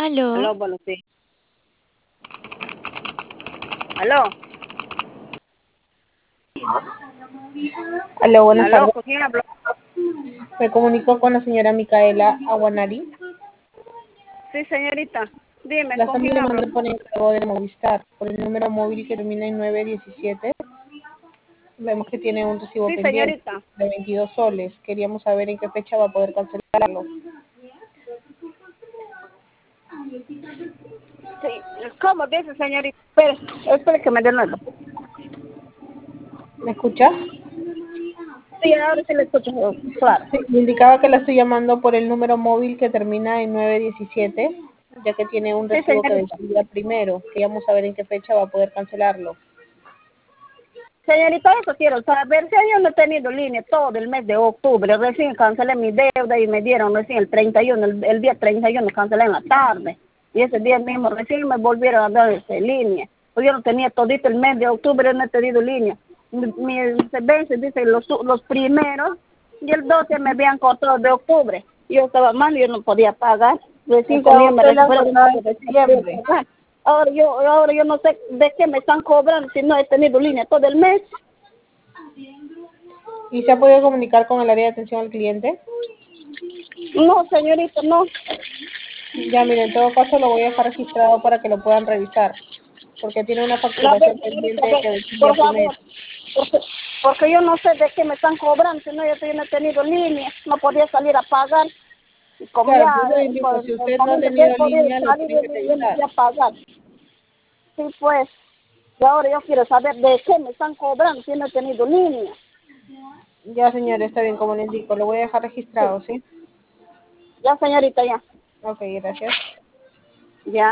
Aló, Aló, bueno, sí. Aló, Aló, buenas aló, tardes. ¿con quién habló? Me comunico con la señora Micaela Aguanari. Sí, señorita. Dime, La ¿con estamos quién habló? llamando por encargo de Movistar, por el número móvil que termina en 917. Vemos que tiene un recibo Sí, pendiente señorita. de 22 soles. Queríamos saber en qué fecha va a poder cancelarlo. Sí, ¿cómo dice, señorita? Espere que me dé nota. ¿Me escucha? Sí, ahora sí le escucho, claro. Sí, me indicaba que la estoy llamando por el número móvil que termina en 917, ya que tiene un Sí, recibo que señorita. vence el día primero. Queríamos saber en qué fecha va a poder cancelarlo. Señorita, eso quiero saber. Si yo no he tenido línea todo el mes de octubre, recién cancelé mi deuda y me dieron recién el 31, el día 31 cancelé en la tarde. Y ese día mismo recién me volvieron a dar línea. Pues yo no tenía todito el mes de octubre, no he tenido línea. Se vence, dice, los primeros, y el 12 me habían cortado de octubre. Yo estaba mal, yo no podía pagar. O Recién con sea, ellos me usted la recuperaron, cortada en recién podía septiembre. pagar. Ahora yo no sé de qué me están cobrando si no he tenido línea todo el mes. ¿Y se ha podido comunicar con el área de atención al cliente? No, señorita, no. Ya, mire, en todo caso lo voy a dejar registrado para que lo puedan revisar, porque tiene una A ver, facturación señorita, a pendiente ver, que vence el día por primero. favor. Porque, porque yo no sé de qué me están cobrando, si no, yo no he tenido línea, no podía salir a pagar. Y como Claro, ya, por eso le indico, si usted no ha como yo tenido podía línea, lo salir, tienen que yo no revisar. podía pagar. Sí, pues, y ahora yo quiero saber de qué me están cobrando si no he tenido línea. Ya, señor, está bien, como le indico, lo voy a dejar Sí, registrado, ¿sí? ya, señorita, ya. Ok, gracias. Ya.